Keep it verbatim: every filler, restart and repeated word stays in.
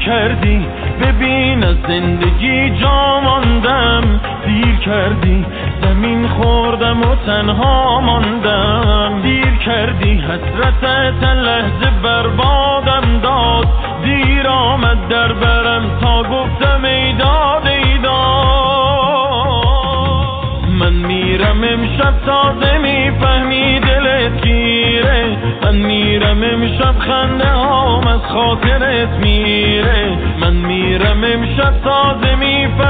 کردی ببین از زندگی جا ماندم، دیر کردی زمین خوردم و تنها ماندم، دیر کردی حسرتت لحظه بربادم داد، دیر آمد در برم تا گفتم ای داد ای داد. من میرم امشب تازه میفهمی دلت گیره، من میرم امشب خنده هام از خاطرت میره، من میرم امشب تازه میفهمی